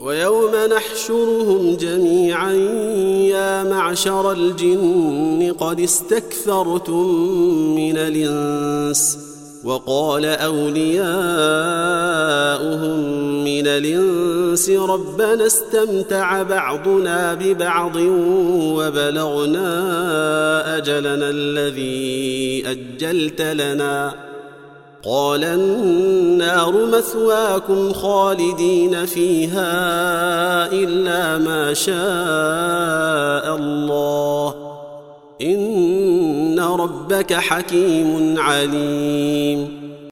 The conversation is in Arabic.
ويوم نحشرهم جميعا يا معشر الجن قد استكثرتم من الإنس وقال أولياؤهم من الإنس ربنا استمتع بعضنا ببعض وبلغنا أجلنا الذي أجلت لنا قال النار مثواكم خالدين فيها إلا ما شاء الله إن ربك حكيم عليم